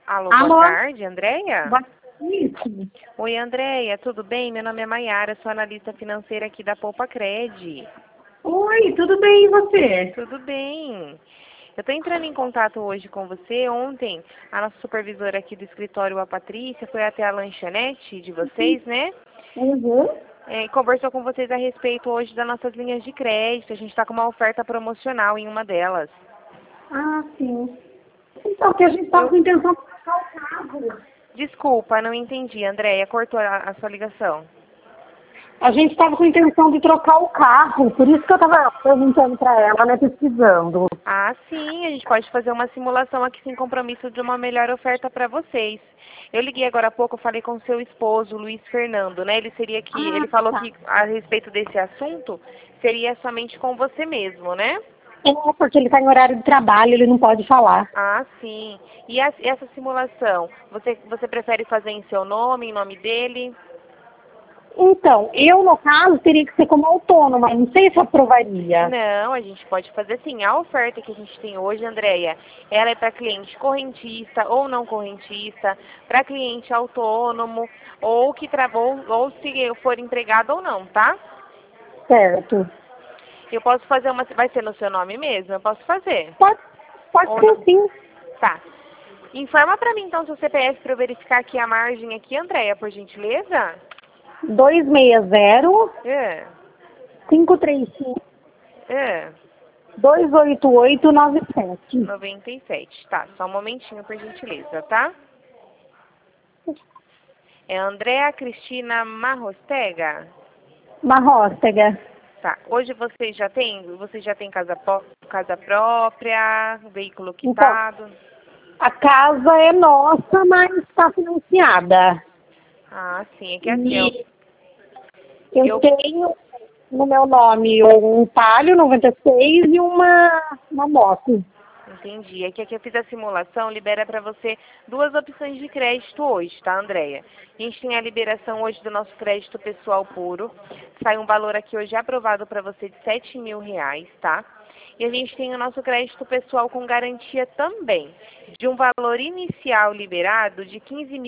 Alô, boa Alô? tarde, Andréia? Isso. Oi, Andréia, tudo bem? Meu nome é Maiara, sou analista financeira aqui da Poupa Cred. Oi, tudo bem e você? Tudo bem. Eu estou entrando em contato hoje com você. Ontem, a nossa supervisora aqui do escritório, a Patrícia, foi até a lanchonete de vocês, né? Uhum. E conversou com vocês a respeito hoje das nossas linhas de crédito. A gente está com uma oferta promocional em uma delas. Ah, sim. Então, que a gente estava Eu, com intenção de trocar o carro. desculpa, não entendi, Andréia, cortou a sua ligação. A gente estava com intenção de trocar o carro, por isso que eu estava perguntando para ela, né, pesquisando. Ah, sim, a gente pode fazer uma simulação aqui sem compromisso de uma melhor oferta para vocês. Eu liguei agora há pouco, eu falei com o seu esposo, Luiz Fernando, né? Ele Ah, falou tá. que a respeito desse assunto seria somente com você mesmo, né? É porque ele está em horário de trabalho, ele não pode falar. Ah, sim. E essa simulação, você prefere fazer em seu nome, em nome dele? Então, eu, no caso, teria que ser como autônoma, não sei se aprovaria. Não, a gente pode fazer sim. A oferta que a gente tem hoje, Andréia, ela é para cliente correntista ou não correntista, para cliente autônomo, ou que travou, ou se for empregado ou não, tá? Certo. Eu posso fazer uma. Vai ser no seu nome mesmo? Eu posso fazer. Pode, pode Ou ser não? sim. Tá. Informa para mim então seu CPF para eu verificar aqui a margem aqui, Andréia, por gentileza. 260 É, 535 é. 28897. 97. Tá, só um momentinho, por gentileza, tá? É Andréa Cristina Marrostega? Marróstega. Tá. Hoje você já tem casa própria, veículo Então, quitado? a casa é nossa, mas está financiada. Ah, sim. É que assim, E eu eu tenho no meu nome um Palio 96 e uma moto. entendi. É que aqui eu fiz a simulação, libera para você duas opções de crédito hoje, tá, Andréia? A gente tem a liberação hoje do nosso crédito pessoal puro. Sai um valor aqui hoje aprovado para você de R$ 7.000, tá? E a gente tem o nosso crédito pessoal com garantia também, de um valor inicial liberado de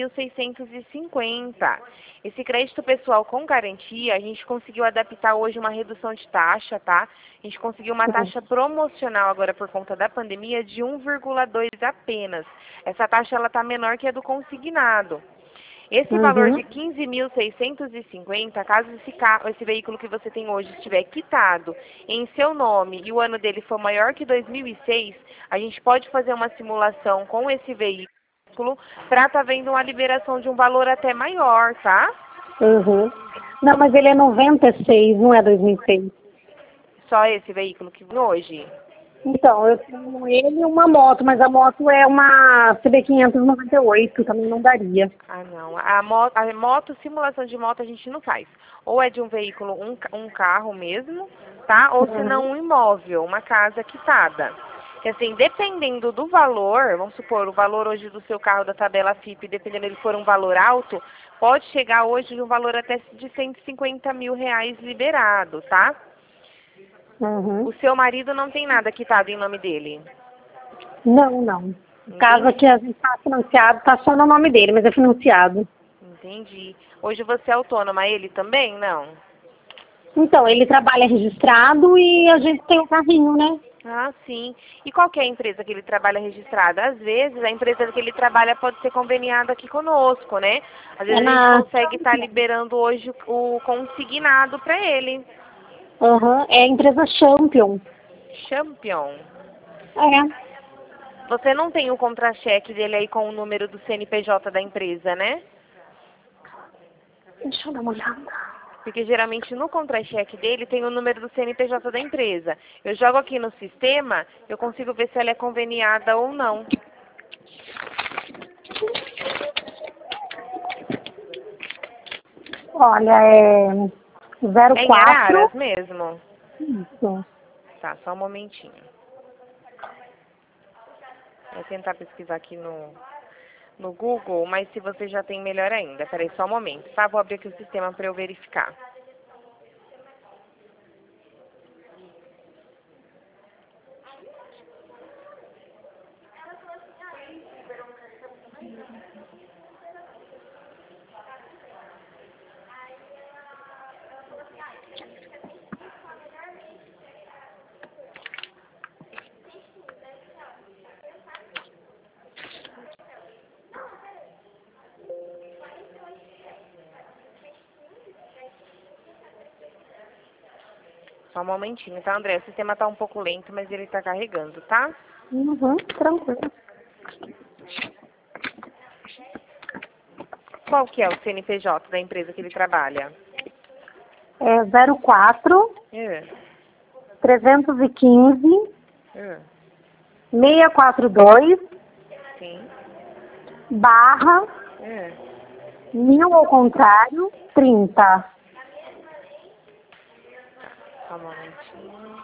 15.650. Esse crédito pessoal com garantia, a gente conseguiu adaptar hoje uma redução de taxa, tá? A gente conseguiu uma taxa promocional agora por conta da pandemia de 1,2 apenas. Essa taxa ela está menor que a do consignado. Esse valor de Uhum. 15.650, caso esse veículo que você tem hoje estiver quitado em seu nome e o ano dele for maior que 2006, a gente pode fazer uma simulação com esse veículo para estar vendo uma liberação de um valor até maior, tá? Uhum. Não, mas ele é 96, não é 2006. Só esse veículo que vem hoje. Então, eu tenho ele e uma moto, mas a moto é uma CB598, também não daria. Ah, não. Simulação de moto a gente não faz. Ou é de um veículo, um carro mesmo, tá? Ou se não Uhum. um imóvel, uma casa quitada. Que assim, dependendo do valor, vamos supor, o valor hoje do seu carro da tabela FIP, dependendo ele for um valor alto, pode chegar hoje de um valor até de R$ 150.000 liberado, tá? Uhum. O seu marido não tem nada quitado em nome dele. Não, não. O caso Entendi. aqui a gente está financiado, está só no nome dele, mas é financiado. Entendi. Hoje você é autônoma, ele também? Não. Então, ele trabalha registrado e a gente tem um carrinho, né? Ah, sim. E qual que é a empresa que ele trabalha registrada? Às vezes, a empresa que ele trabalha pode ser conveniada aqui conosco, né? Às É vezes a gente na consegue estar liberando hoje o consignado para ele. Uhum. É a empresa Champion. Champion. É. Você não tem o contra-cheque dele aí com o número do CNPJ da empresa, né? Deixa eu dar uma olhada. Porque geralmente no contra-cheque dele tem o número do CNPJ da empresa. Eu jogo aqui no sistema, eu consigo ver se ela é conveniada ou não. Olha, é É em 04. Araras mesmo? Isso. Tá, só um momentinho. Vou tentar pesquisar aqui no Google, mas se você já tem, melhor ainda. Peraí, só um momento, tá? Vou abrir aqui o sistema para eu verificar. Só um momentinho, tá, André? O sistema tá um pouco lento, mas ele tá carregando, tá? Uhum, tranquilo. Qual que é o CNPJ da empresa que ele trabalha? É 04 É, 315 é, 642 sim, barra é. 1000 ao contrário 30. Só um momentinho.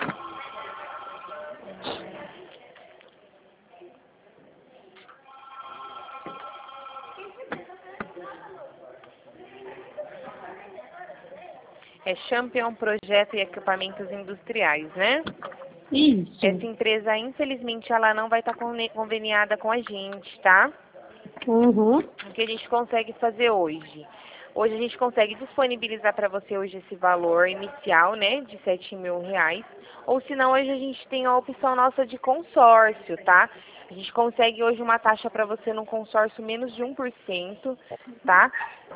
É Champion Projeto e Equipamentos Industriais, né? Essa Isso. empresa, infelizmente, ela não vai estar conveniada com a gente, tá? Uhum. O que a gente consegue fazer hoje? Hoje a gente consegue disponibilizar para você hoje esse valor inicial, né, de R$ 7.000. Ou se não, hoje a gente tem a opção nossa de consórcio, tá? A gente consegue hoje uma taxa para você no consórcio menos de 1%, tá?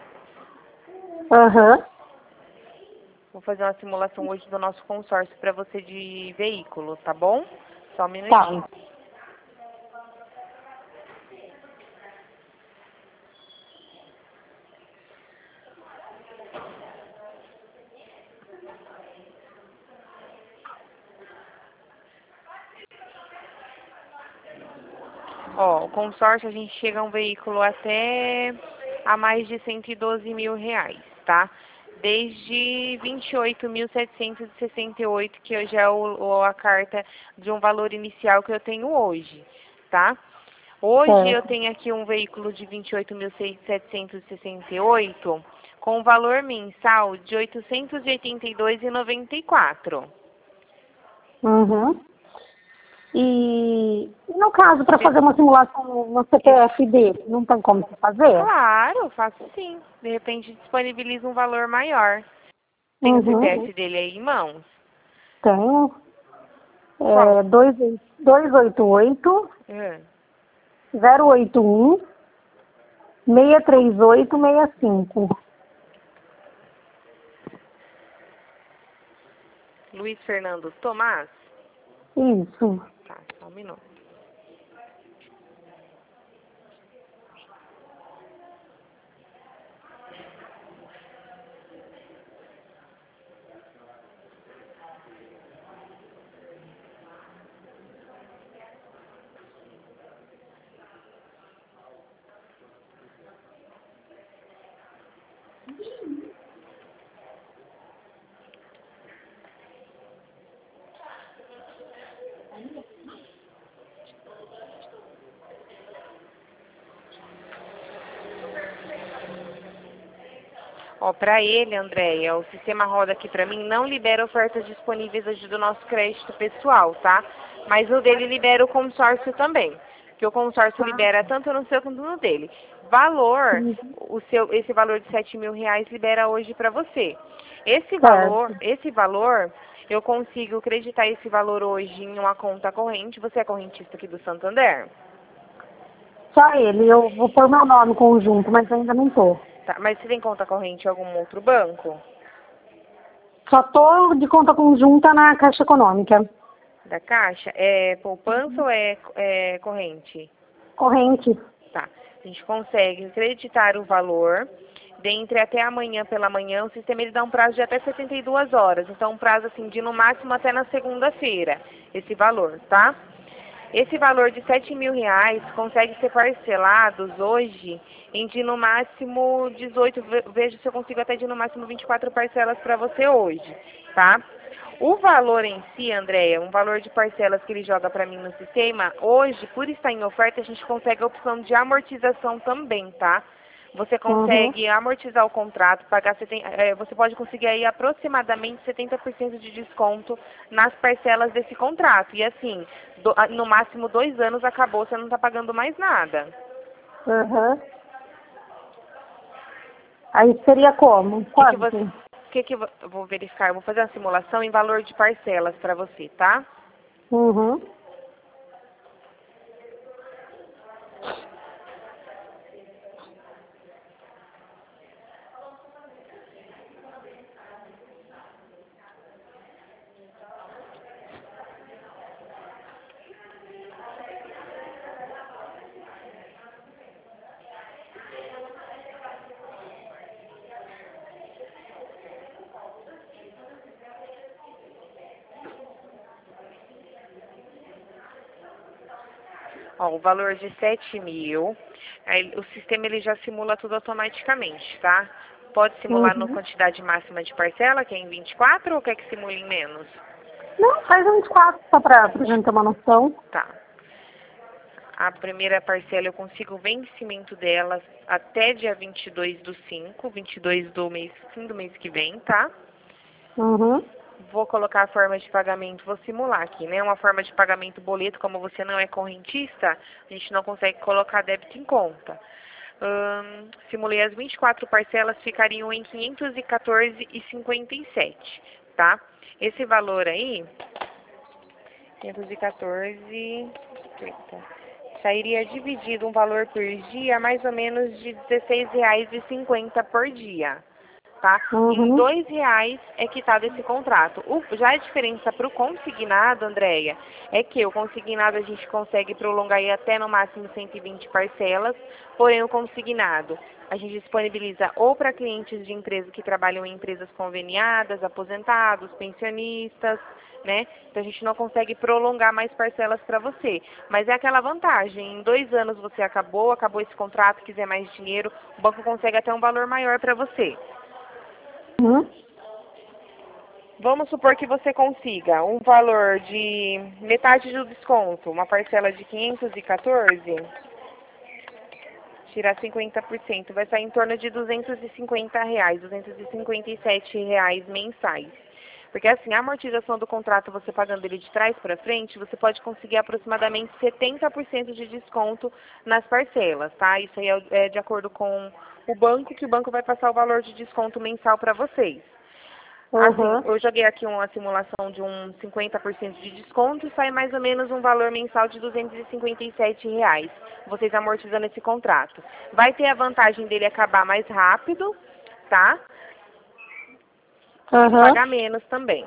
Aham. Vou fazer uma simulação hoje do nosso consórcio para você de veículo, tá bom? Só um minutinho. Tá. Ó, o consórcio a gente chega a um veículo até a mais de R$ 112.000, tá? Desde 28.768, que hoje é a carta de um valor inicial que eu tenho hoje, tá? Hoje eu Certo. tenho aqui um veículo de 28.768 com valor mensal de R$ 882,94. Uhum. E no caso, para fazer uma simulação no CPF dele, não tem como você fazer? Claro, faço sim. De repente disponibiliza um valor maior. Tem o Uhum. CPF dele aí em mãos? Tenho. Qual? É 288 É. 081 63865. Luiz Fernando Tomás? Isso. Tá, só um minuto. Ó, para ele, Andréia, o sistema roda aqui para mim não libera ofertas disponíveis hoje do nosso crédito pessoal, tá? Mas o dele libera o consórcio também. Que o consórcio libera tanto no seu quanto no dele. Valor, Uhum. esse valor de R$ 7.000 libera hoje para você. Certo. Esse valor, eu consigo creditar esse valor hoje em uma conta corrente. Você é correntista aqui do Santander? Só ele. Eu vou pôr meu nome conjunto, mas ainda não tô. Tá, mas você tem conta corrente em algum outro banco? Só tô de conta conjunta na Caixa Econômica. Da Caixa? É poupança ou é corrente? Corrente. Tá. A gente consegue creditar o valor. Dentre até amanhã pela manhã, o sistema ele dá um prazo de até 72 horas. Então, um prazo assim de no máximo até na segunda-feira, esse valor, tá? Esse valor de R$ 7.000 consegue ser parcelados hoje em de no máximo 18, vejo se eu consigo até de no máximo 24 parcelas para você hoje, tá? O valor em si, Andréia, um valor de parcelas que ele joga para mim no sistema, hoje, por estar em oferta, a gente consegue a opção de amortização também, tá? Você Uhum. consegue amortizar o contrato, você pode conseguir aí aproximadamente 70% de desconto nas parcelas desse contrato. E assim, no máximo 2 anos acabou, você não está pagando mais nada. Uhum. Aí seria como? O que que você, Quanto? eu vou verificar, eu vou fazer uma simulação em valor de parcelas para você, tá? Uhum. Ó, o valor de 7.000, aí o sistema ele já simula tudo automaticamente, tá? Pode simular na Uhum. quantidade máxima de parcela, que é em 24, ou quer que simule em menos? Não, faz 24, só pra gente ter uma noção. Tá. A primeira parcela eu consigo o vencimento dela até dia 22/5, 22 do mês, fim do mês que vem, tá? Uhum. Vou colocar a forma de pagamento, vou simular aqui, né? Uma forma de pagamento boleto, como você não é correntista, a gente não consegue colocar débito em conta. Simulei as 24 parcelas, ficariam em 514,57, tá? Esse valor aí, 514, sairia dividido um valor por dia, mais ou menos de R$16,50 por dia. Tá? Em Uhum. R$2 é quitado esse contrato. Já a diferença para o consignado, Andréia, é que o consignado a gente consegue prolongar aí até no máximo 120 parcelas, porém o consignado a gente disponibiliza ou para clientes de empresas que trabalham em empresas conveniadas, aposentados, pensionistas, né? Então a gente não consegue prolongar mais parcelas para você. Mas é aquela vantagem, em 2 anos você acabou esse contrato, quiser mais dinheiro, o banco consegue até um valor maior para você. Uhum. Vamos supor que você consiga um valor de metade do desconto, uma parcela de 514, tirar 50%, vai sair em torno de R$250, R$257 mensais. Porque assim, a amortização do contrato, você pagando ele de trás para frente, você pode conseguir aproximadamente 70% de desconto nas parcelas, tá? Isso aí é de acordo com o banco, que o banco vai passar o valor de desconto mensal para vocês. Assim, Uhum. eu joguei aqui uma simulação de um 50% de desconto e sai mais ou menos um valor mensal de R$257, vocês amortizando esse contrato. Vai ter a vantagem dele acabar mais rápido, tá? E Uhum. pagar menos também.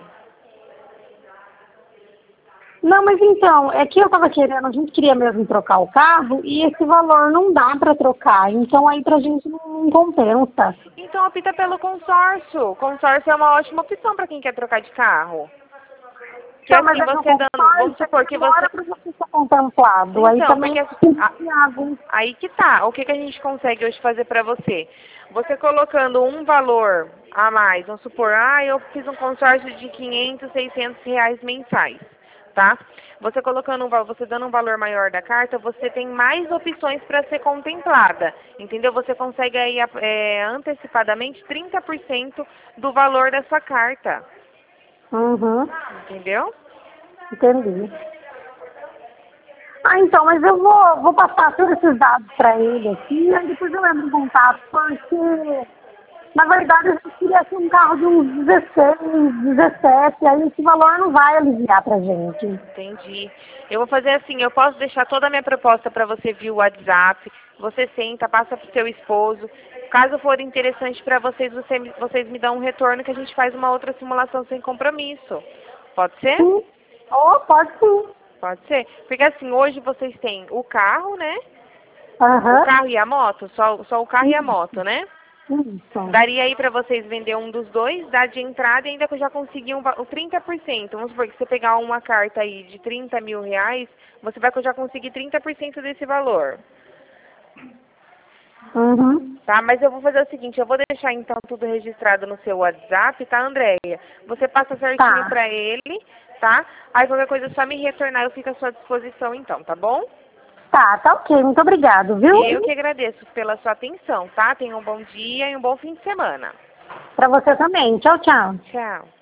Não, mas então, é que eu tava querendo, a gente queria mesmo trocar o carro e esse valor não dá pra trocar, então aí pra gente não compensa. Então opta pelo consórcio. Consórcio é uma ótima opção para quem quer trocar de carro. Que Então, mas assim, aí no você dando, vamos consórcio supor que você... demora pra você ser contemplado, aí Então, também porque é viável. aí que tá. O que que a gente consegue hoje fazer para você? Você colocando um valor a mais, vamos supor, eu fiz um consórcio de 500, R$600 mensais, tá? Você colocando você dando um valor maior da carta, você tem mais opções para ser contemplada, entendeu? Você consegue aí antecipadamente 30% do valor da sua carta, Uhum. entendeu? Entendi. Ah, então, mas eu vou passar todos esses dados para ele aqui, e aí depois eu entro em contato, porque, na verdade, a gente queria assim, um carro de uns 16, 17, aí esse valor não vai aliviar pra gente. Entendi. Eu vou fazer assim, eu posso deixar toda a minha proposta para você via WhatsApp, você senta, passa para o seu esposo. Caso for interessante para vocês, vocês me dão um retorno que a gente faz uma outra simulação sem compromisso. Pode ser? Sim. Oh, pode sim. Pode ser? Porque assim, hoje vocês têm o carro, né? O Aham. carro e a moto? Só o carro e a moto, né? Isso. Daria aí para vocês vender um dos dois, dar de entrada e ainda que eu já consegui o 30%. Vamos supor que você pegar uma carta aí de R$30.000, você vai já conseguir 30% desse valor. Uhum. Tá? Mas eu vou fazer o seguinte, eu vou deixar então tudo registrado no seu WhatsApp, tá, Andréia? Você passa certinho Tá. pra ele, tá? Aí qualquer coisa é só me retornar, eu fico à sua disposição então, tá bom? Tá ok. Muito obrigado, viu? Eu que agradeço pela sua atenção, tá? Tenha um bom dia e um bom fim de semana. Pra você também. Tchau, tchau. Tchau.